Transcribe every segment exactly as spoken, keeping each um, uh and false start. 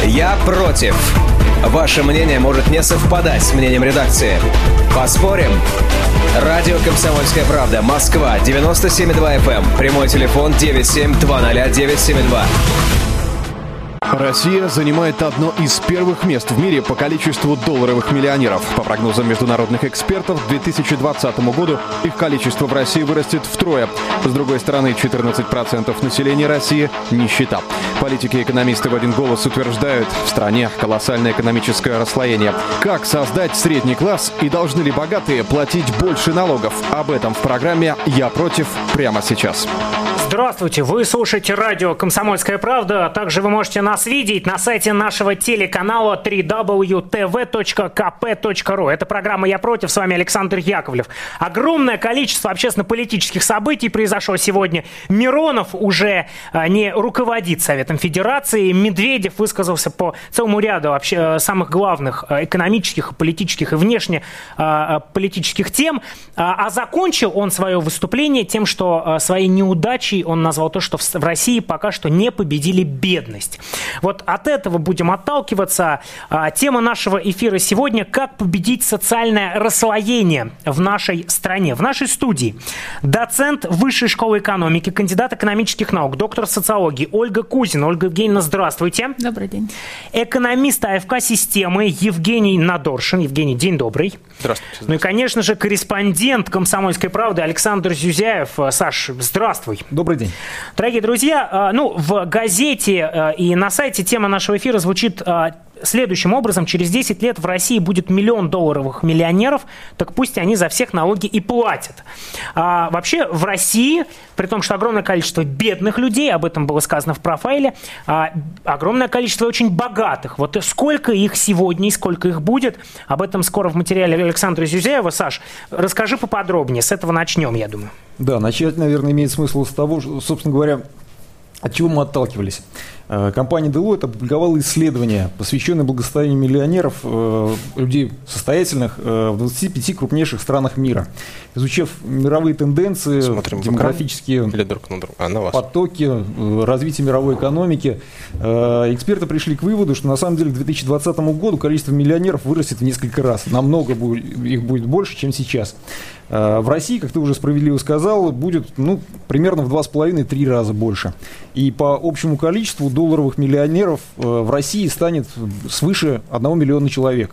Я против. Ваше мнение может не совпадать с мнением редакции. Поспорим? Радио «Комсомольская правда», Москва, девяносто семь и два эф эм. Прямой телефон девять семь два ноль девять семь два. Россия занимает одно из первых мест в мире по количеству долларовых миллионеров. По прогнозам международных экспертов, к две тысячи двадцатому году их количество в России вырастет втрое. С другой стороны, четырнадцать процентов населения России – нищета. Политики и экономисты в один голос утверждают, в стране колоссальное экономическое расслоение. Как создать средний класс и должны ли богатые платить больше налогов? Об этом в программе «Я против» прямо сейчас. Здравствуйте, вы слушаете радио «Комсомольская правда», а также вы можете нас видеть на сайте нашего телеканала дабл ю дабл ю дабл ю точка ти ви точка ка пэ точка ру. Это программа «Я против», с вами Александр Яковлев. Огромное количество общественно-политических событий произошло сегодня. Миронов уже не руководит Советом Федерации, Медведев высказался по целому ряду вообще самых главных экономических, политических и внешнеполитических тем, а закончил он свое выступление тем, что своей неудачей он назвал то, что в России пока что не победили бедность. Вот от этого будем отталкиваться. Тема нашего эфира сегодня – как победить социальное расслоение в нашей стране. В нашей студии доцент Высшей школы экономики, кандидат экономических наук, доктор социологии Ольга Кузина. Ольга Евгеньевна, здравствуйте. Добрый день. Экономист АФК-системы Евгений Надоршин. Евгений, день добрый. Здравствуйте. Ну и, конечно же, корреспондент «Комсомольской правды» Александр Зюзяев. Саш, здравствуй. Добрый день. Дорогие друзья, ну, в газете и на сайте тема нашего эфира звучит следующим образом: через десять лет в России будет миллион долларовых миллионеров, так пусть они за всех налоги и платят. А, вообще в России, при том, что огромное количество бедных людей, об этом было сказано в профайле, а, огромное количество очень богатых. Вот сколько их сегодня и сколько их будет, об этом скоро в материале Александра Зюзяева. Саш, расскажи поподробнее, с этого начнем, я думаю. Да, начать, наверное, имеет смысл с того, что, собственно говоря, от чего мы отталкивались. Компания Deloitte опубликовала исследование, посвященное благосостоянию миллионеров, людей состоятельных в двадцати пяти крупнейших странах мира. Изучив мировые тенденции, Смотрим демографические или друг на друга? А, на вас. потоки, развитие мировой экономики, эксперты пришли к выводу, что на самом деле к две тысячи двадцатому году количество миллионеров вырастет в несколько раз. Намного их будет больше, чем сейчас. В России, как ты уже справедливо сказал, будет ну, примерно в два с половиной - три раза больше. И по общему количеству долларовых миллионеров в России станет свыше одного миллиона человек.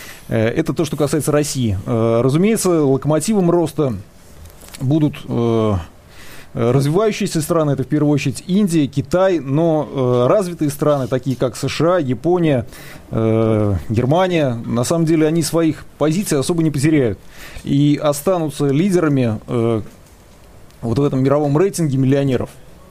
Это то, что касается России. Разумеется, локомотивом роста будут развивающиеся страны, это в первую очередь Индия, Китай, но развитые страны, такие как США, Япония, Германия, на самом деле они своих позиций особо не потеряют и останутся лидерами вот в этом мировом рейтинге миллионеров.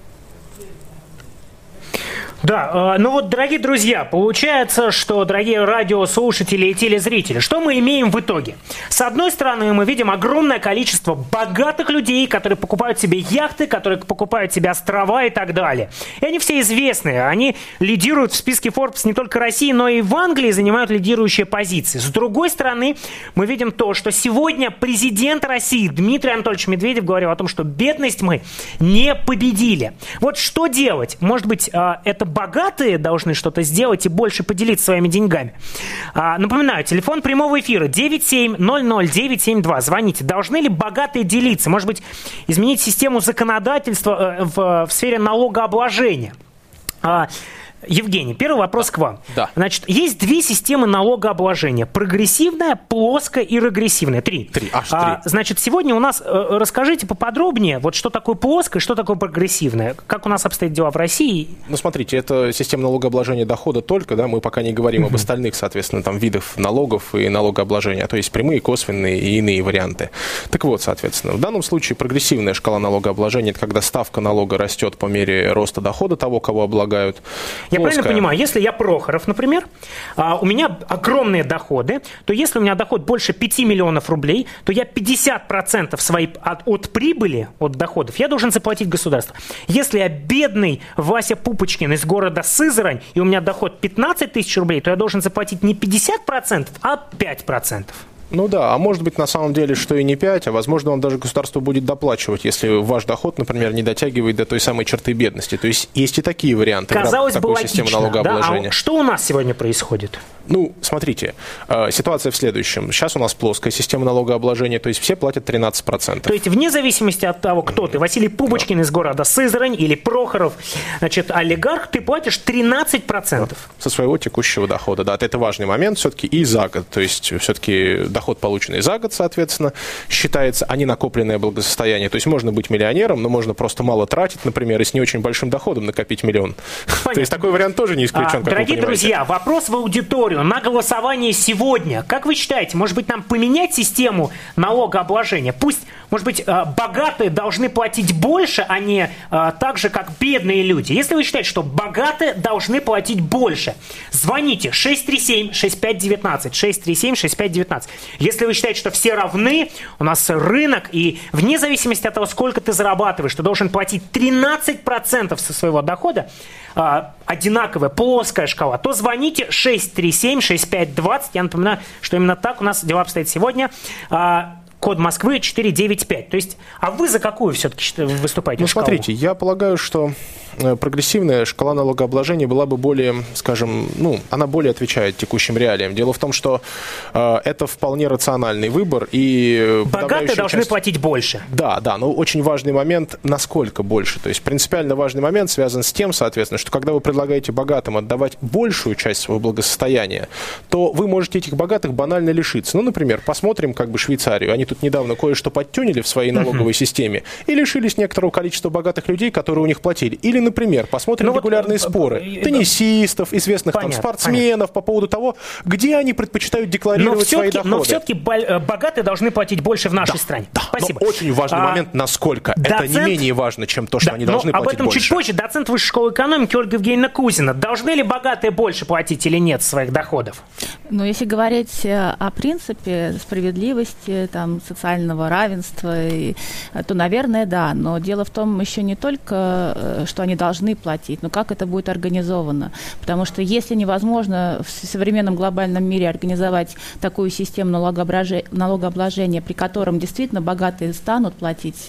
Да, ну вот, дорогие друзья, получается, что, дорогие радиослушатели и телезрители, что мы имеем в итоге? С одной стороны, мы видим огромное количество богатых людей, которые покупают себе яхты, которые покупают себе острова и так далее. И они все известные, они лидируют в списке Forbes не только России, но и в Англии занимают лидирующие позиции. С другой стороны, мы видим то, что сегодня президент России Дмитрий Анатольевич Медведев говорил о том, что бедность мы не победили. Вот что делать? Может быть, это богатые должны что-то сделать и больше поделиться своими деньгами. А, напоминаю, телефон прямого эфира девять семь ноль ноль девять семь два. Звоните. Должны ли богатые делиться? Может быть, изменить систему законодательства э, в, в сфере налогообложения? А, Евгений, первый вопрос к вам. Да. Значит, есть две системы налогообложения. Прогрессивная, плоская и регрессивная. Три. Три. Аж три. А, значит, сегодня у нас, э, расскажите поподробнее, вот что такое плоское, что такое прогрессивное. Как у нас обстоят дела в России? Ну, смотрите, это система налогообложения дохода только, да, мы пока не говорим об остальных, соответственно, там, видах налогов и налогообложения, то есть прямые, косвенные и иные варианты. Так вот, соответственно, в данном случае прогрессивная шкала налогообложения – это когда ставка налога растет по мере роста дохода того, кого облагают. Я Плоская. правильно понимаю, если я Прохоров, например, у меня огромные доходы, то если у меня доход больше пяти миллионов рублей, то я пятьдесят процентов свои, от, от прибыли, от доходов, я должен заплатить государству. Если я бедный Вася Пупочкин из города Сызрань, и у меня доход пятнадцать тысяч рублей, то я должен заплатить не пятьдесят процентов, а пять процентов. Ну да, а может быть на самом деле, что и не пять, а возможно вам даже государство будет доплачивать, если ваш доход, например, не дотягивает до той самой черты бедности. То есть есть и такие варианты. Казалось в бы, такой системе налогообложения. Да? А что у нас сегодня происходит? Ну, смотрите, э, ситуация в следующем. Сейчас у нас плоская система налогообложения, то есть все платят тринадцать процентов. То есть вне зависимости от того, кто ты, Василий Пубочкин да. из города Сызрань или Прохоров, значит, олигарх, ты платишь тринадцать процентов. Со своего текущего дохода, да. Это важный момент все-таки и за год. То есть все-таки доход, полученный за год, соответственно, считается, а не накопленное благосостояние. То есть можно быть миллионером, но можно просто мало тратить, например, и с не очень большим доходом накопить миллион. Понятно. То есть такой вариант тоже не исключен, а, как дорогие вы понимаете. Друзья, вопрос в аудиторию. На голосование сегодня. Как вы считаете, может быть, нам поменять систему налогообложения? Пусть, может быть, богатые должны платить больше, а не так же, как бедные люди. Если вы считаете, что богатые должны платить больше, звоните шесть три семь шесть пять один девять, шесть три семь шесть пять один девять. Если вы считаете, что все равны, у нас рынок, и вне зависимости от того, сколько ты зарабатываешь, ты должен платить тринадцать процентов со своего дохода, одинаковая плоская шкала, то звоните шесть три семь шесть пять двадцать. Я напоминаю, что именно так у нас дела обстоят сегодня. Код Москвы четыре девять пять. То есть, а вы за какую все-таки выступаете? Ну, шкалу? Смотрите, я полагаю, что прогрессивная шкала налогообложения была бы более, скажем, ну, она более отвечает текущим реалиям. Дело в том, что э, это вполне рациональный выбор. И богатые должны часть... платить больше. Да, да, но очень важный момент, насколько больше. То есть принципиально важный момент связан с тем, соответственно, что когда вы предлагаете богатым отдавать большую часть своего благосостояния, то вы можете этих богатых банально лишиться. Ну, например, посмотрим как бы Швейцарию. Они тут недавно кое-что подтюнили в своей налоговой uh-huh. системе и лишились некоторого количества богатых людей, которые у них платили. Или, например, посмотрим ну, регулярные вот, споры э, теннисистов, известных понятно, там спортсменов понятно. По поводу того, где они предпочитают декларировать свои доходы. Но все-таки богатые должны платить больше в нашей да, стране. Да, спасибо. Но очень важный а, момент, насколько. доцент, это не менее важно, чем то, что да, они должны платить больше. Об этом больше. чуть позже. Доцент Высшей школы экономики Ольга Евгеньевна Кузина. Должны ли богатые больше платить или нет своих доходов? Ну, если говорить о принципе справедливости, там, социального равенства, то, наверное, да. Но дело в том еще не только, что они должны платить, но как это будет организовано. Потому что если невозможно в современном глобальном мире организовать такую систему налогообложения, налогообложения, при котором действительно богатые станут платить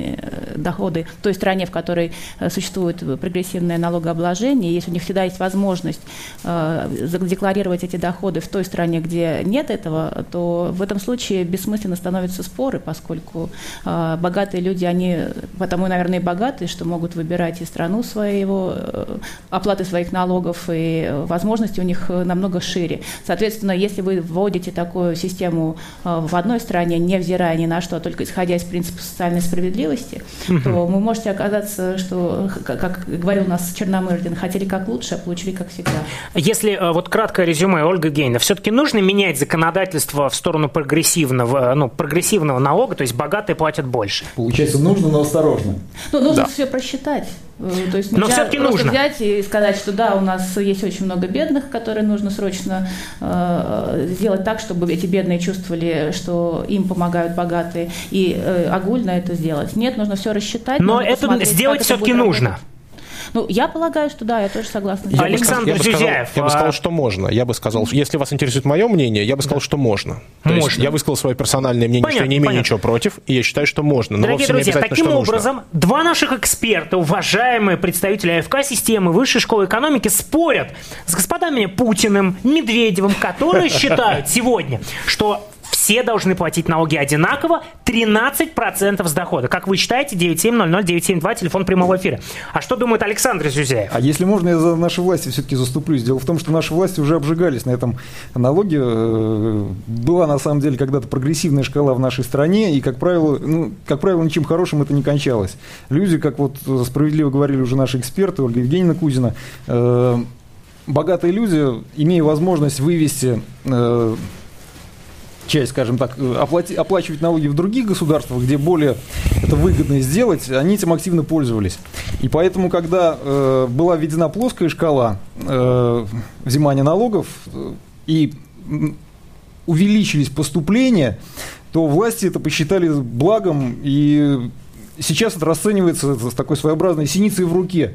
доходы в той стране, в которой существует прогрессивное налогообложение, если у них всегда есть возможность задекларировать эти доходы в той стране, где нет этого, то в этом случае бессмысленно становятся споры, поскольку богатые люди, они потому, наверное, и богатые, что могут выбирать и страну своего, оплаты своих налогов, и возможности у них намного шире. Соответственно, если вы вводите такую систему в одной стране, невзирая ни на что, только исходя из принципа социальной справедливости, угу. то вы можете оказаться, что, как говорил у нас Черномырдин, хотели как лучше, а получили как всегда. Если вот краткое резюме, Ольга Евгеньевна, все-таки нужно менять законодательство в сторону прогрессивного, ну, прогрессивного налога, то есть богатые платят больше? Получается, нужно, но осторожно. Ну, нужно да. все просчитать. То есть но нельзя все-таки просто нужно взять и сказать, что да, у нас есть очень много бедных, которые нужно срочно э, сделать так, чтобы эти бедные чувствовали, что им помогают богатые, и э, огульно это сделать. Нет, нужно все рассчитать. Но это сделать все-таки нужно. Работать. Ну, я полагаю, что да, я тоже согласна. Я Александр бы сказал, Зюзяев. Я бы сказал, что можно. Я бы сказал, если вас интересует мое мнение, я бы сказал, да. что можно. То можно. есть я высказал свое персональное мнение, понятно, что я не имею понятно. ничего против, и я считаю, что можно. Но дорогие друзья, не таким образом, нужно. Два наших эксперта, уважаемые представители АФК-системы Высшей школы экономики, спорят с господами Путиным, Медведевым, которые считают сегодня, что все должны платить налоги одинаково, тринадцать процентов с дохода. Как вы считаете? девять семь ноль ноль девять семь два, телефон прямого эфира. А что думает Александр Зюзяев? А если можно, я за наши власти все-таки заступлюсь. Дело в том, что наши власти уже обжигались на этом налоге. Была, на самом деле, когда-то прогрессивная шкала в нашей стране, и, как правило, ну, как правило, ничем хорошим это не кончалось. Люди, как вот справедливо говорили уже наши эксперты, Ольга Евгеньевна Кузина, э, богатые люди, имея возможность вывести... Э, часть, скажем так, оплати, оплачивать налоги в других государствах, где более это выгодно сделать, они этим активно пользовались. И поэтому, когда э, была введена плоская шкала э, взимания налогов э, и увеличились поступления, то власти это посчитали благом, и сейчас это расценивается с такой своеобразной синицей в руке.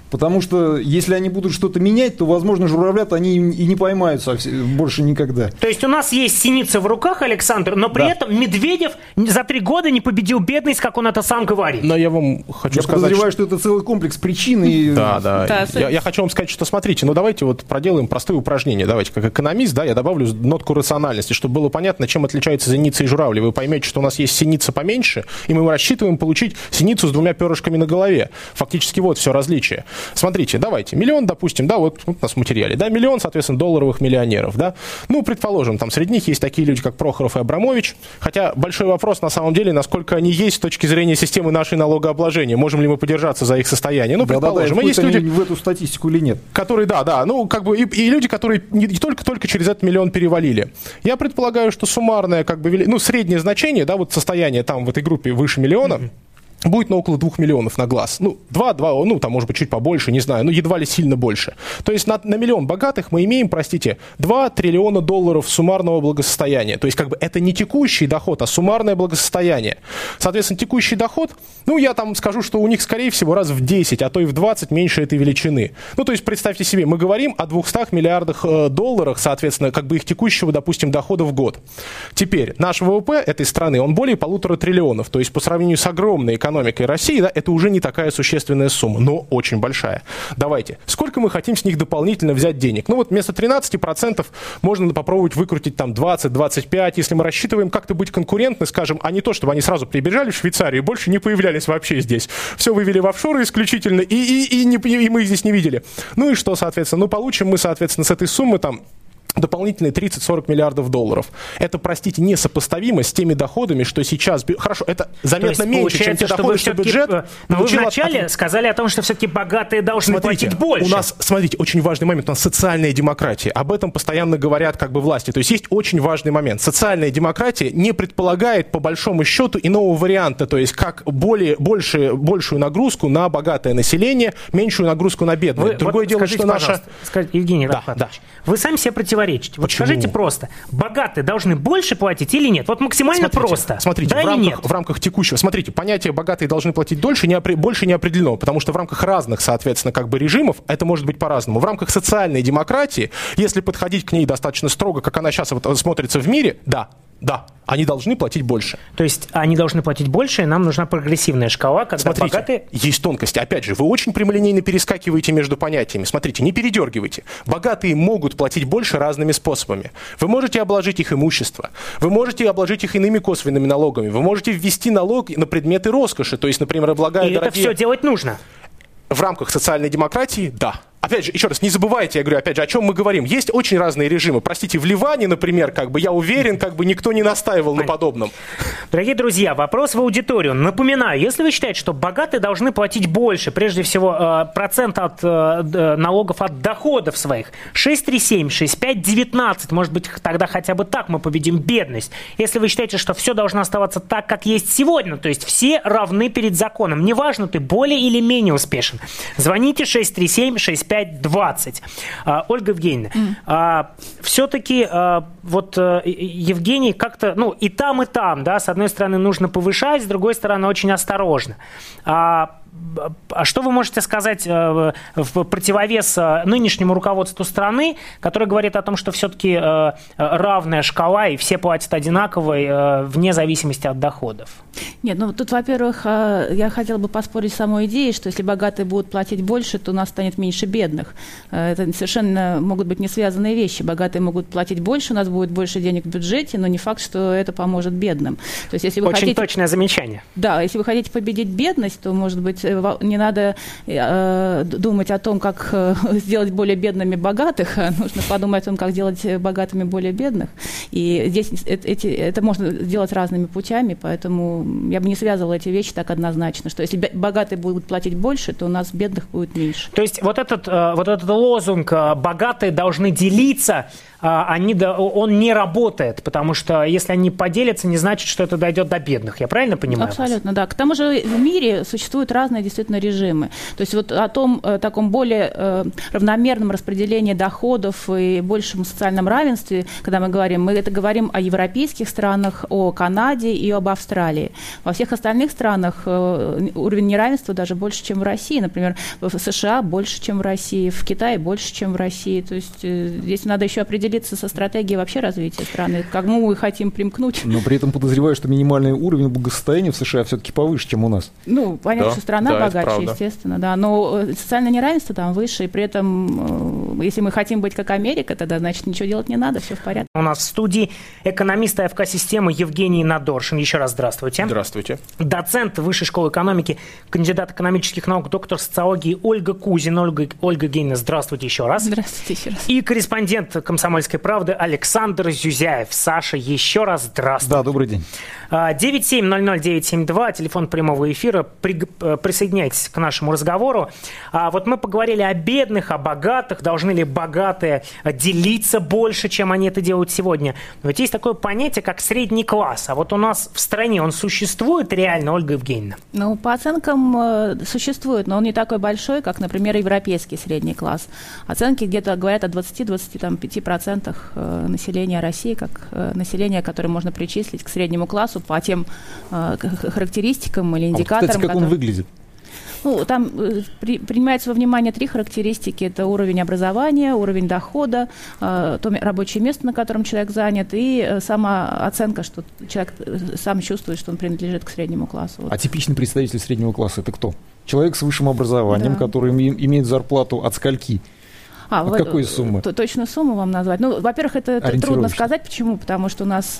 Потому что если они будут что-то менять, то, возможно, журавлят они и не поймаются больше никогда. То есть у нас есть синица в руках, Александр, но при да. этом Медведев за три года не победил бедность, как он это сам говорит. Но я вам хочу я сказать... Я подозреваю, что... что это целый комплекс причин. И... Да, да. да я, я хочу вам сказать, что смотрите, ну давайте вот проделаем простые упражнения. Давайте, как экономист, да, я добавлю нотку рациональности, чтобы было понятно, чем отличается синица и журавли. Вы поймете, что у нас есть синица поменьше, и мы рассчитываем получить синицу с двумя перышками на голове. Фактически вот все различие. Смотрите, давайте, миллион, допустим, да, вот, вот у нас в материале, да, миллион, соответственно, долларовых миллионеров, да. Ну, предположим, там среди них есть такие люди, как Прохоров и Абрамович, хотя большой вопрос, на самом деле, насколько они есть с точки зрения системы нашей налогообложения, можем ли мы подержаться за их состояние. Ну, предположим, да, да, есть люди, в эту статистику или нет. Которые, да, да, ну, как бы, и, и люди, которые не, не только-только через этот миллион перевалили. Я предполагаю, что суммарное, как бы, ну, среднее значение, да, вот состояние там в этой группе выше миллиона, mm-hmm. будет на около двух миллионов на глаз. Ну, два, два, ну, там, может быть, чуть побольше, не знаю, ну, едва ли сильно больше. То есть на, на миллион богатых мы имеем, простите, два триллиона долларов суммарного благосостояния. То есть, как бы, это не текущий доход, а суммарное благосостояние. Соответственно, текущий доход, ну, я там скажу, что у них, скорее всего, раз в десять, а то и в двадцать меньше этой величины. Ну, то есть, представьте себе, мы говорим о двухстах миллиардах э, долларах, соответственно, как бы их текущего, допустим, дохода в год. Теперь, наш ВВП этой страны, он более полутора триллионов. То есть, по сравнению с огромной экономикой, экономикой России, да, это уже не такая существенная сумма, но очень большая. Давайте, сколько мы хотим с них дополнительно взять денег? Ну вот вместо тринадцати процентов можно попробовать выкрутить там двадцать-двадцать пять, если мы рассчитываем как-то быть конкурентны, скажем, а не то, чтобы они сразу прибежали в Швейцарию и больше не появлялись вообще здесь. Все вывели в офшоры исключительно, и, и, и, не, и мы их здесь не видели. Ну и что, соответственно? Ну получим мы, соответственно, с этой суммы там дополнительные тридцать-сорок миллиардов долларов. Это, простите, несопоставимо с теми доходами, что сейчас... Хорошо, это заметно меньше, чем те доходы, что бюджет... Но вы вначале от... сказали о том, что все-таки богатые должны смотрите, платить больше. У нас, смотрите, очень важный момент. У нас социальная демократия. Об этом постоянно говорят как бы власти. То есть есть очень важный момент. Социальная демократия не предполагает, по большому счету, иного варианта. То есть как более, больше, большую нагрузку на богатое население, меньшую нагрузку на бедное. Вы, Другое вот дело, скажите, что наша... Скажите, Евгений да, Рафатович, да. вы сами себе противоречите. Вот Почему? скажите просто, богатые должны больше платить или нет? Вот максимально смотрите, просто. Смотрите, да в, рамках, нет? в рамках текущего... Смотрите, понятие «богатые должны платить дольше» не опре, больше не определено, потому что в рамках разных, соответственно, как бы режимов это может быть по-разному. В рамках социальной демократии, если подходить к ней достаточно строго, как она сейчас вот смотрится в мире, да, да, они должны платить больше. То есть они должны платить больше, и нам нужна прогрессивная шкала, когда Смотрите, богатые... есть тонкости. Опять же, вы очень прямолинейно перескакиваете между понятиями. Смотрите, не передергивайте. Богатые могут платить больше разными способами. Вы можете обложить их имущество, вы можете обложить их иными косвенными налогами, вы можете ввести налог на предметы роскоши, то есть, например, облагая и дорогие... это все делать нужно? В рамках социальной демократии, да. Опять же, еще раз, не забывайте, я говорю, опять же, о чем мы говорим. Есть очень разные режимы. Простите, в Ливане, например, как бы, я уверен, как бы никто не настаивал Понятно. на подобном. Дорогие друзья, вопрос в аудиторию. Напоминаю, если вы считаете, что богатые должны платить больше, прежде всего, процент от налогов от доходов своих, шесть три семь шесть пять девятнадцать, может быть, тогда хотя бы так мы победим бедность. Если вы считаете, что все должно оставаться так, как есть сегодня, то есть все равны перед законом, неважно, ты более или менее успешен, звоните шесть три семь шесть пять двадцать. А, Ольга Евгеньевна, mm. а, все-таки а, вот а, Евгений как-то, ну, и там, и там, да, с одной стороны нужно повышать, с другой стороны очень осторожно. А, А что вы можете сказать в противовес нынешнему руководству страны, которое говорит о том, что все-таки равная шкала и все платят одинаково вне зависимости от доходов? Нет, ну тут, во-первых, я хотела бы поспорить с самой идеей, что если богатые будут платить больше, то у нас станет меньше бедных. Это совершенно могут быть не связанные вещи. Богатые могут платить больше, у нас будет больше денег в бюджете, но не факт, что это поможет бедным. То есть, если вы Очень хотите... точное замечание. Да, если вы хотите победить бедность, то, может быть, не надо э, думать о том, как э, сделать более бедными богатых, а нужно подумать о том, как сделать богатыми более бедных. И здесь это, эти, это можно сделать разными путями, поэтому я бы не связывала эти вещи так однозначно, что если богатые будут платить больше, то у нас бедных будет меньше. То есть вот этот, вот этот лозунг «богатые должны делиться», они, он не работает, потому что если они поделятся, не значит, что это дойдет до бедных. Я правильно понимаю? Абсолютно, вас? Да. К тому же в мире существуют разные разные действительно режимы. То есть вот о том таком более равномерном распределении доходов и большем социальном равенстве, когда мы говорим, мы это говорим о европейских странах, о Канаде и об Австралии. Во всех остальных странах уровень неравенства даже больше, чем в России. Например, в США больше, чем в России, в Китае больше, чем в России. То есть здесь надо еще определиться со стратегией вообще развития страны, к кому мы хотим примкнуть. Но при этом подозреваю, что минимальный уровень благосостояния в США все-таки повыше, чем у нас. Ну, понятно, да, что страна да, богаче, естественно, да, но социальное неравенство там выше, и при этом, если мы хотим быть как Америка, тогда, значит, ничего делать не надо, все в порядке. У нас в студии экономист АФК-системы Евгений Надоршин. Еще раз здравствуйте. Здравствуйте. Доцент Высшей школы экономики, кандидат экономических наук, доктор социологии Ольга Кузина. Ольга, Ольга Евгеньевна, здравствуйте еще раз. Здравствуйте еще раз. И корреспондент «Комсомольской правды» Александр Зюзяев. Саша, еще раз здравствуйте. Да, добрый день. девять семь ноль ноль девять семь два, телефон прямого эфира. При, присоединяйтесь к нашему разговору. А вот мы поговорили о бедных, о богатых. Должны ли богатые делиться больше, чем они это делают сегодня? Но ведь есть такое понятие, как средний класс. А вот у нас в стране он существует реально, Ольга Евгеньевна? Ну, по оценкам э, существует, но он не такой большой, как, например, европейский средний класс. Оценки где-то говорят о двадцати-двадцати пяти процентах э, населения России, как э, население, которое можно причислить к среднему классу по тем э, характеристикам или индикаторам. А вот, кстати, как которые... он выглядит? Ну, там э, при, принимается во внимание три характеристики. Это уровень образования, уровень дохода, э, то рабочее место, на котором человек занят, и э, самооценка, что человек сам чувствует, что он принадлежит к среднему классу. Вот. А типичный представитель среднего класса – это кто? Человек с высшим образованием, Да. который имеет зарплату от скольки? А, От вы, какой суммы? Точную сумму вам назвать? Ну, во-первых, это трудно сказать. Почему? Потому что у нас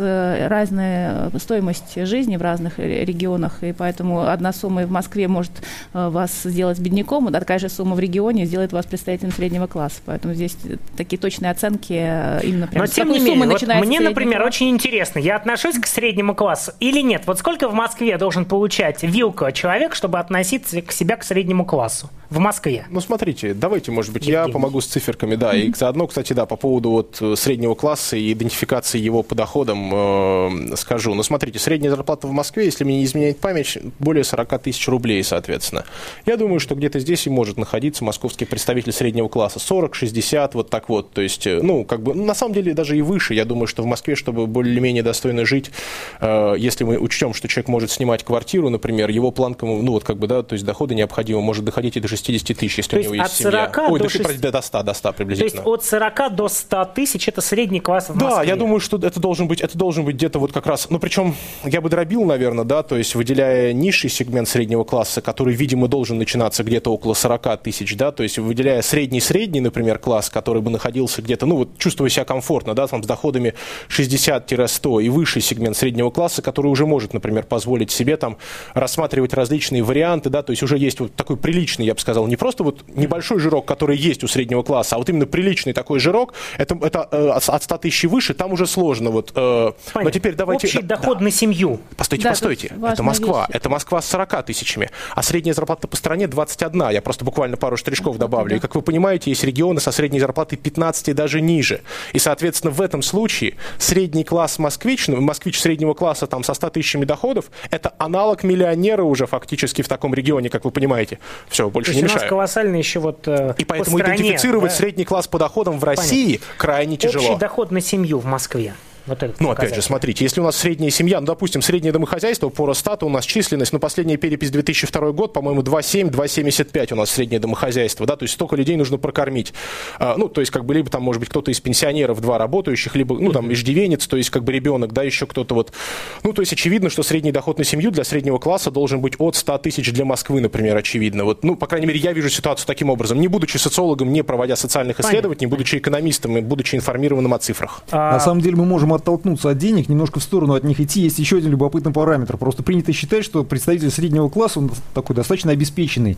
разная стоимость жизни в разных регионах, и поэтому одна сумма в Москве может вас сделать бедняком, а такая же сумма в регионе сделает вас представителем среднего класса. Поэтому здесь такие точные оценки именно прямо. Но, тем не менее, вот мне, например, класс? Очень интересно, я отношусь к среднему классу или нет? Вот сколько в Москве должен получать вилка человек, чтобы относиться к себя к среднему классу? В Москве. Ну, смотрите, давайте, может быть, Евгений. я помогу с циферками, да, mm-hmm. и заодно, кстати, да, по поводу вот среднего класса и идентификации его по доходам э, скажу. Ну, смотрите, средняя зарплата в Москве, если мне не изменяет память, более сорок тысяч рублей, соответственно. Я думаю, что где-то здесь и может находиться московский представитель среднего класса. сорок-шестьдесят, вот так вот. То есть, ну, как бы, на самом деле, даже и выше. Я думаю, что в Москве, чтобы более-менее достойно жить, э, если мы учтем, что человек может снимать квартиру, например, его планка, ну, вот как бы, да, то есть доходы необходимы, может доходить и до шестидесяти тысяч, если то у него есть семья. Ой, до, шести... до ста, до ста приблизительно. То есть от сорока до ста тысяч это средний класс в Москве. Да, я думаю, что это должен быть, это должен быть где-то вот как раз, ну причем я бы дробил, наверное, да, то есть выделяя низший сегмент среднего класса, который, видимо, должен начинаться где-то около сорока тысяч, да, то есть выделяя средний-средний, например, класс, который бы находился где-то, ну вот чувствуя себя комфортно, да, там с доходами шестьдесят-сто и высший сегмент среднего класса, который уже может, например, позволить себе там рассматривать различные варианты, да, то есть уже есть вот такой приличный, я бы сказал, не просто вот небольшой жирок, который есть у среднего класса, а вот именно приличный такой жирок, это, это э, от ста тысяч и выше, там уже сложно. Вот, э, но теперь давайте... Общий да, доход да. на семью. Постойте, да, постойте. Это Москва. Вещь. Это Москва с сорока тысячами. А средняя зарплата по стране двадцать одна. Я просто буквально пару штришков добавлю. Да. И, как вы понимаете, есть регионы со средней зарплатой пятнадцать и даже ниже. И, соответственно, в этом случае средний класс москвич, ну, москвич среднего класса там, со ста тысячами доходов, это аналог миллионера уже фактически в таком регионе, как вы понимаете. Все, больше То не есть мешаю. У нас колоссально еще вот э, И поэтому по стране, идентифицировать да? средний класс по доходам в России Понятно. крайне тяжело. Общий доход на семью в Москве. Вот этот ну, опять же, смотрите, если у нас средняя семья, ну, допустим, среднее домохозяйство по Росстату у нас численность, ну, последняя перепись две тысячи второй год, по-моему, два целых семь - два целых семьдесят пять у нас среднее домохозяйство, да, то есть столько людей нужно прокормить. А, ну, то есть, как бы, либо там, может быть, кто-то из пенсионеров, два работающих, либо, ну, там, иждивенец, то есть, как бы, ребенок, да, еще кто-то вот. Ну, то есть, очевидно, что средний доход на семью для среднего класса должен быть от ста тысяч для Москвы, например, очевидно. Вот, ну, по крайней мере, я вижу ситуацию таким образом, не будучи социологом, не проводя социальных исследований, не будучи экономистом и будучи информированным о цифрах. А... На самом деле мы можем оттолкнуться от денег, немножко в сторону от них идти. Есть еще один любопытный параметр. Просто принято считать, что представитель среднего класса, он такой достаточно обеспеченный,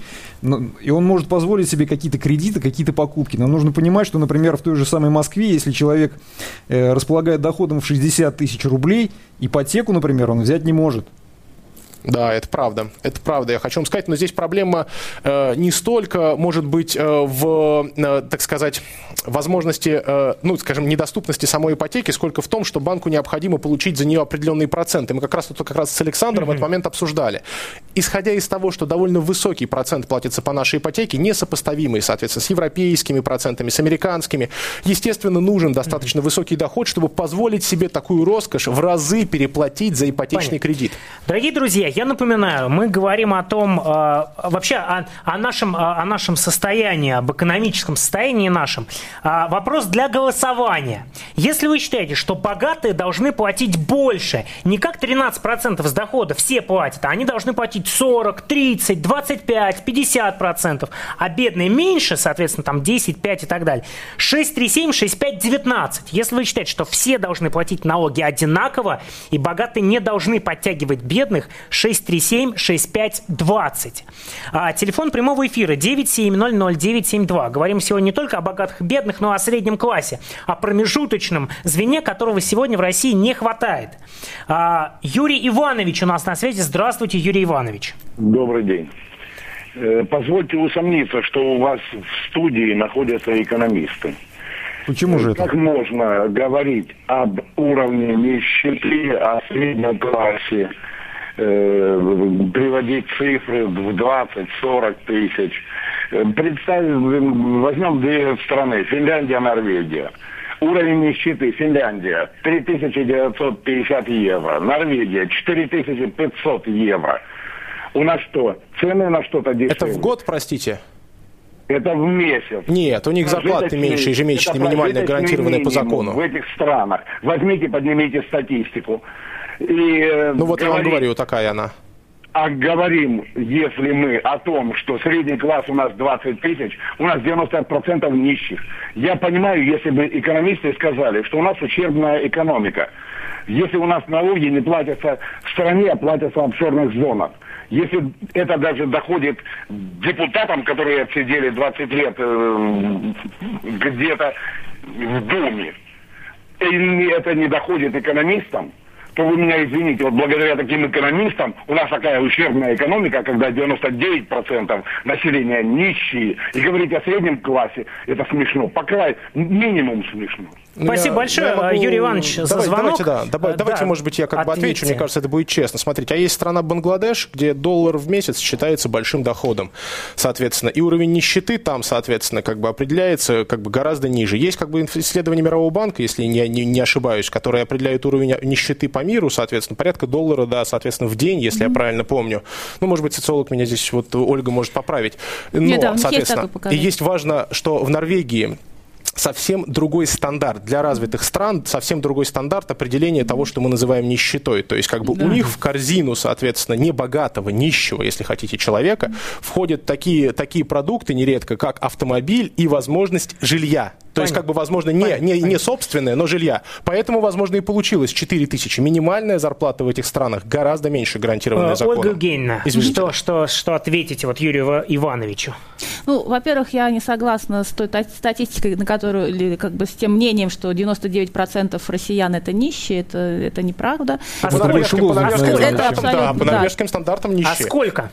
и он может позволить себе какие-то кредиты, какие-то покупки. Но нужно понимать, что, например, в той же самой Москве, если человек э, располагает доходом в шестьдесят тысяч рублей, ипотеку, например, он взять не может. Да, это правда. Это правда, я хочу вам сказать, но здесь проблема э, не столько, может быть, э, в, э, так сказать, возможности, э, ну, скажем, недоступности самой ипотеки, сколько в том, что банку необходимо получить за нее определенные проценты. Мы как раз тут как раз с Александром mm-hmm. этот момент обсуждали. Исходя из того, что довольно высокий процент платится по нашей ипотеке, несопоставимый, соответственно, с европейскими процентами, с американскими, естественно, нужен достаточно mm-hmm. высокий доход, чтобы позволить себе такую роскошь в разы переплатить за ипотечный Понятно. Кредит. Дорогие друзья, я напоминаю, мы говорим о том, э, вообще о, о, нашем, о нашем состоянии, об экономическом состоянии нашем. Э, вопрос для голосования. Если вы считаете, что богатые должны платить больше, не как тринадцать процентов с дохода все платят, а они должны платить сорок, тридцать, двадцать пять, пятьдесят процентов, а бедные меньше, соответственно, там десять, пять и так далее. шесть три семь шесть пять девятнадцать. Если вы считаете, что все должны платить налоги одинаково, и богатые не должны подтягивать бедных, шесть три семь шесть пять двадцать. А, телефон прямого эфира девять семь ноль ноль девять семь два. Говорим сегодня не только о богатых и бедных, но и о среднем классе, о промежуточном звене, которого сегодня в России не хватает. А, Юрий Иванович у нас на связи. Здравствуйте, Юрий Иванович. Добрый день. Позвольте усомниться, что у вас в студии находятся экономисты. Почему же это? Как можно говорить об уровне нищеты, о среднем классе, э, приводить цифры в двадцать-сорок тысяч? Представим, возьмем две страны, Финляндия, Норвегия. Уровень нищеты: Финляндия три тысячи девятьсот пятьдесят евро, Норвегия четыре тысячи пятьсот евро. У нас что, цены на что-то дешевле? Это в год, простите? Это в месяц. Нет, у них зарплаты меньше, ежемесячные, минимальные, гарантированные по закону. В этих странах. Возьмите, поднимите статистику. И, ну вот говорим, я вам говорю, такая она. А говорим, если мы о том, что средний класс у нас двадцать тысяч, у нас девяносто процентов нищих. Я понимаю, если бы экономисты сказали, что у нас ущербная экономика. Если у нас налоги не платятся в стране, а платятся в офшорных зонах. Если это даже доходит депутатам, которые отсидели двадцать лет э, где-то в Думе, и это не доходит экономистам, то вы меня извините, вот благодаря таким экономистам у нас такая ущербная экономика, когда девяносто девять процентов населения нищие, и говорить о среднем классе, это смешно, по крайней минимум смешно. Спасибо я, большое, я могу... Юрий Иванович, за давайте, звонок. Давайте, да, давай, да, давайте, может быть, я как ответьте. бы отвечу, мне кажется, это будет честно. Смотрите, а есть страна Бангладеш, где доллар в месяц считается большим доходом, соответственно, и уровень нищеты там, соответственно, как бы определяется как бы гораздо ниже. Есть как бы исследование Мирового банка, если я не, не ошибаюсь, которое определяет уровень нищеты по миру, соответственно, порядка доллара, да, соответственно, в день, если mm-hmm. я правильно помню. Ну, может быть, социолог меня здесь, вот Ольга может поправить. Но, Нет, да, соответственно, есть, и есть важно, что в Норвегии совсем другой стандарт. Для развитых стран совсем другой стандарт определения того, что мы называем нищетой. То есть как бы да. у них в корзину, соответственно, небогатого, нищего, если хотите, человека, входят такие, такие продукты нередко, как автомобиль и возможность жилья. То Понятно. есть, как бы, возможно, не, не, не собственное, но жилья. Поэтому, возможно, и получилось четыре тысячи. Минимальная зарплата в этих странах гораздо меньше, гарантированная uh, законом. Ольга Евгеньевна, что, что, что ответите вот Юрию Ивановичу? Ну, во-первых, я не согласна с той статистикой, на которую, или как бы с тем мнением, что девяносто девять процентов россиян это нищие, это, это неправда. А по норвежским, по норвежским стандартам, да, по норвежским стандартам нищие. А сколько?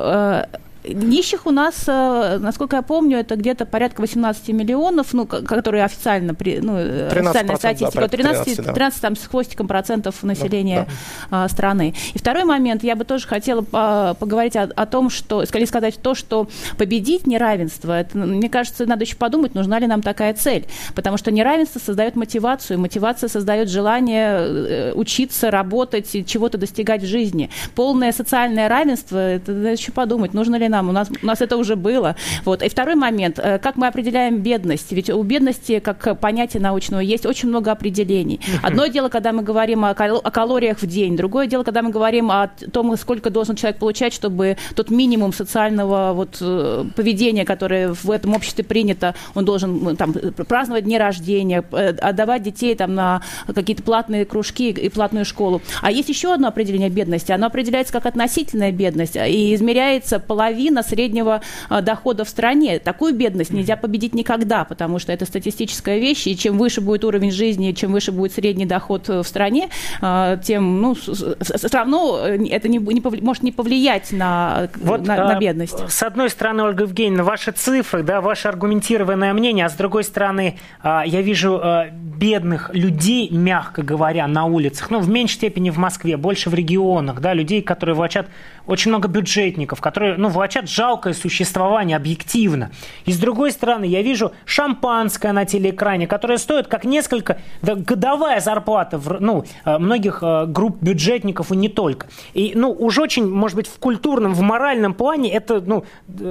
Нищих у нас, насколько я помню, это где-то порядка восемнадцать миллионов, ну, которые официально, ну, официальная статистика, да, тринадцать, тринадцать, да. тринадцать там, с хвостиком процентов населения да, да. страны. И второй момент, я бы тоже хотела поговорить о, о том, что, скорее сказать то, что победить неравенство, это, мне кажется, надо еще подумать, нужна ли нам такая цель, потому что неравенство создает мотивацию, мотивация создает желание учиться, работать, чего-то достигать в жизни. Полное социальное равенство, это надо еще подумать, нужно ли нам. У нас, у нас это уже было. Вот. И второй момент. Как мы определяем бедность? Ведь у бедности, как понятия научного, есть очень много определений. Одно дело, когда мы говорим о, кал- о калориях в день. Другое дело, когда мы говорим о том, сколько должен человек получать, чтобы тот минимум социального вот, поведения, которое в этом обществе принято, он должен там, праздновать дни рождения, отдавать детей там, на какие-то платные кружки и платную школу. А есть еще одно определение бедности. Оно определяется как относительная бедность и измеряется половиной половина среднего дохода в стране. Такую бедность нельзя победить никогда, потому что это статистическая вещь, и чем выше будет уровень жизни, чем выше будет средний доход в стране, тем, ну, все равно это не, не повли, может не повлиять на, вот, на, а, на бедность. С одной стороны, Ольга Евгеньевна, ваши цифры, да, ваше аргументированное мнение, а с другой стороны, я вижу бедных людей, мягко говоря, на улицах, ну, в меньшей степени в Москве, больше в регионах, да, людей, которые влачат очень много бюджетников, которые, ну, влачат жалкое существование объективно. И с другой стороны, я вижу шампанское на телеэкране, которое стоит как несколько, да, годовая зарплата, в, ну, многих групп бюджетников и не только. И, ну, уж очень, может быть, в культурном, в моральном плане это, ну,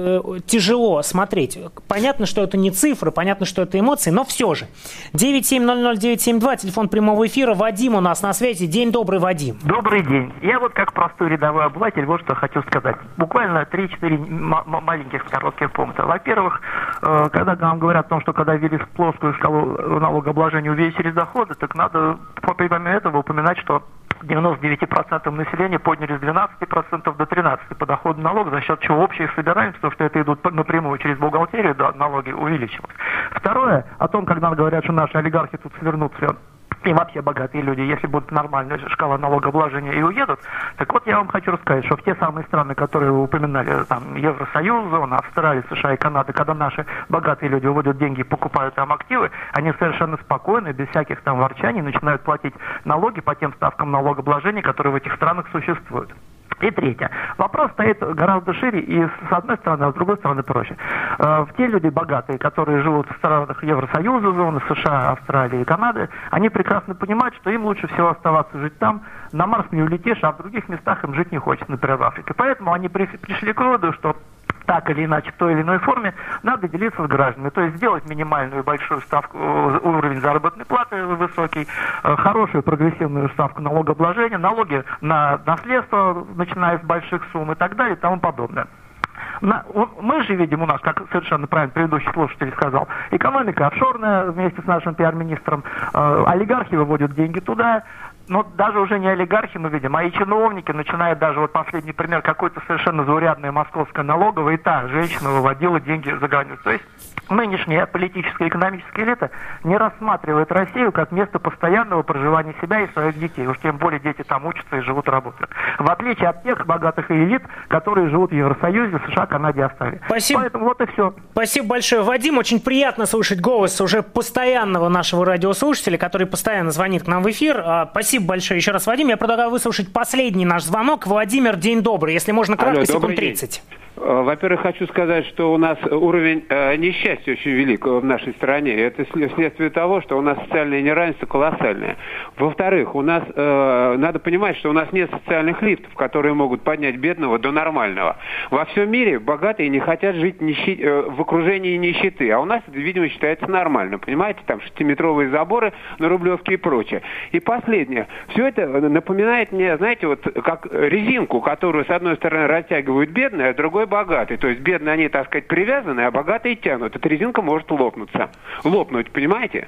тяжело смотреть. Понятно, что это не цифры, понятно, что это эмоции, но все же. девять семь ноль ноль девять семь два, телефон прямого эфира. Вадим у нас на связи. День добрый, Вадим. Добрый день. Я вот как простой рядовой обыватель вот что хочу сказать. Буквально три-четыре м- маленьких коротких пункта. Во-первых, э, когда нам говорят о том, что когда ввели плоскую шкалу налогообложения, увеличились доходы, так надо помимо этого упоминать, что девяносто девять процентов населения подняли с двенадцати процентов до тринадцати процентов по доходу налога, за счет чего общее собираемость, что это идут напрямую через бухгалтерию, да, налоги увеличилось. Второе, о том, когда говорят, что наши олигархи тут свернутся, и вообще богатые люди, если будет нормальная шкала налогообложения и уедут, так вот я вам хочу рассказать, что в те самые страны, которые вы упоминали, там, Евросоюз, зона, Австралия, США и Канада, когда наши богатые люди уводят деньги и покупают там активы, они совершенно спокойно, без всяких там ворчаний, начинают платить налоги по тем ставкам налогообложения, которые в этих странах существуют. И третье. Вопрос стоит гораздо шире и с одной стороны, а с другой стороны проще. Э, те люди богатые, которые живут в странах Евросоюза, зоны США, Австралии и Канады, они прекрасно понимают, что им лучше всего оставаться жить там. На Марс не улетишь, а в других местах им жить не хочется, например, в Африке. Поэтому они при, пришли к выводу, что так или иначе, в той или иной форме, надо делиться с гражданами. То есть сделать минимальную большую ставку, уровень заработной платы высокий, хорошую прогрессивную ставку налогообложения, налоги на наследство, начиная с больших сумм и так далее и тому подобное. На, мы же видим у нас, как совершенно правильно предыдущий слушатель сказал, экономика офшорная вместе с нашим пиар-министром, э, олигархи выводят деньги туда, но даже уже не олигархи мы видим, а и чиновники, начиная даже, вот последний пример, какой-то совершенно заурядная московская налоговая, и та женщина выводила деньги за границу. То есть нынешняя политическая и экономическая элита не рассматривает Россию как место постоянного проживания себя и своих детей. Уж тем более дети там учатся и живут, работают. В отличие от тех богатых элит, которые живут в Евросоюзе, США, Канаде и Австралии. Спасибо. Поэтому вот и все. Спасибо большое, Вадим. Очень приятно слышать голос уже постоянного нашего радиослушателя, который постоянно звонит к нам в эфир. Спасибо большое еще раз, Вадим. Я предлагаю выслушать последний наш звонок. Владимир, день добрый. Если можно, кратко, Алло, секунд тридцать. День. Во-первых, хочу сказать, что у нас уровень э, несчастья очень велик в нашей стране. Это следствие того, что у нас социальное неравенство колоссальное. Во-вторых, у нас э, надо понимать, что у нас нет социальных лифтов, которые могут поднять бедного до нормального. Во всем мире богатые не хотят жить нищи, э, в окружении нищеты, а у нас это, видимо, считается нормально. Понимаете, там шестиметровые заборы на Рублевке и прочее. И последнее. Все это напоминает мне, знаете, вот как резинку, которую с одной стороны растягивают бедные, а с другой богатый. То есть бедные, они, так сказать, привязаны, а богатые тянут. Эта резинка может лопнуться. Лопнуть, понимаете?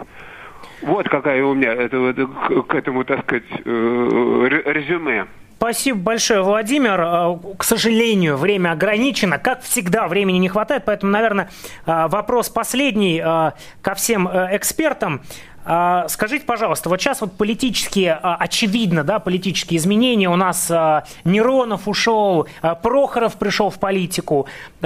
Вот какая у меня это, это, к этому, так сказать, резюме. Спасибо большое, Владимир. К сожалению, время ограничено. Как всегда, времени не хватает, поэтому, наверное, вопрос последний ко всем экспертам. Скажите, пожалуйста, вот сейчас вот политические, очевидно, да, политические изменения. У нас Миронов ушел, Прохоров пришел в политику.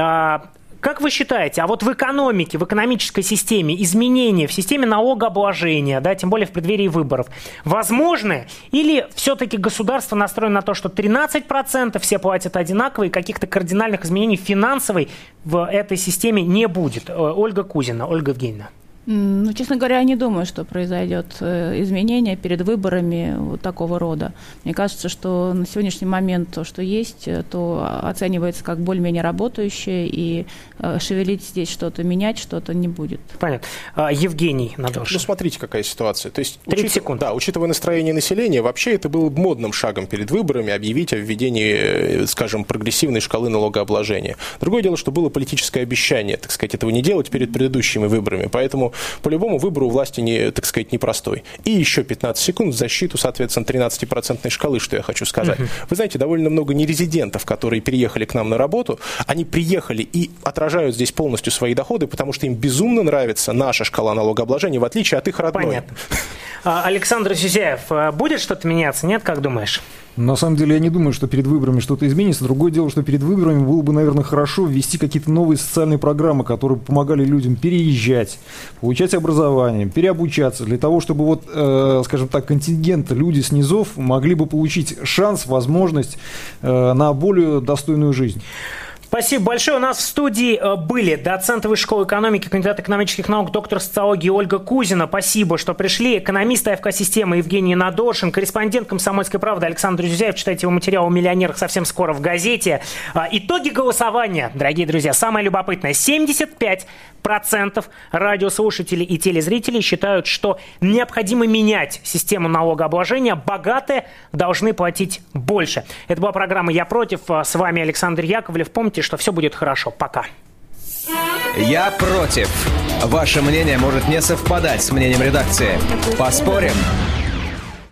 Как вы считаете, а вот в экономике, в экономической системе изменения в системе налогообложения, да, тем более в преддверии выборов, возможны? Или все-таки государство настроено на то, что тринадцать процентов все платят одинаково, и каких-то кардинальных изменений финансовой в этой системе не будет? Ольга Кузина, Ольга Евгеньевна. Ну, честно говоря, я не думаю, что произойдет изменение перед выборами вот такого рода. Мне кажется, что на сегодняшний момент то, что есть, то оценивается как более-менее работающее, и шевелить здесь что-то, менять что-то не будет. Понятно. Евгений Надолшин. Ну, смотрите, какая ситуация. То есть, тридцать учит... секунд. Да, учитывая настроение населения, вообще это было модным шагом перед выборами объявить о введении, скажем, прогрессивной шкалы налогообложения. Другое дело, что было политическое обещание, так сказать, этого не делать перед предыдущими выборами. Поэтому по-любому выбор у власти, не, так сказать, непростой. И еще пятнадцать секунд в защиту, соответственно, тринадцатипроцентной шкалы, что я хочу сказать. Uh-huh. Вы знаете, довольно много нерезидентов, которые переехали к нам на работу, они приехали и отражают здесь полностью свои доходы, потому что им безумно нравится наша шкала налогообложения, в отличие от их родной. Понятно. Александр Сюзяев, будет что-то меняться, нет, как думаешь? На самом деле, я не думаю, что перед выборами что-то изменится. Другое дело, что перед выборами было бы, наверное, хорошо ввести какие-то новые социальные программы, которые помогали людям переезжать, получать образование, переобучаться, для того, чтобы, вот, э, скажем так, контингент, люди с низов могли бы получить шанс, возможность э, на более достойную жизнь. Спасибо большое. У нас в студии были доцент Высшей школы экономики, кандидат экономических наук, доктор социологии Ольга Кузина. Спасибо, что пришли. Экономист АФК-системы Евгений Надошин, корреспондент «Комсомольской правды» Александр Зюзяев. Читайте его материал о миллионерах совсем скоро в газете. Итоги голосования, дорогие друзья, самое любопытное. семьдесят пять процентов радиослушателей и телезрителей считают, что необходимо менять систему налогообложения. Богатые должны платить больше. Это была программа «Я против». С вами Александр Яковлев. Помните, что все будет хорошо. Пока. Я против. Ваше мнение может не совпадать с мнением редакции. Поспорим?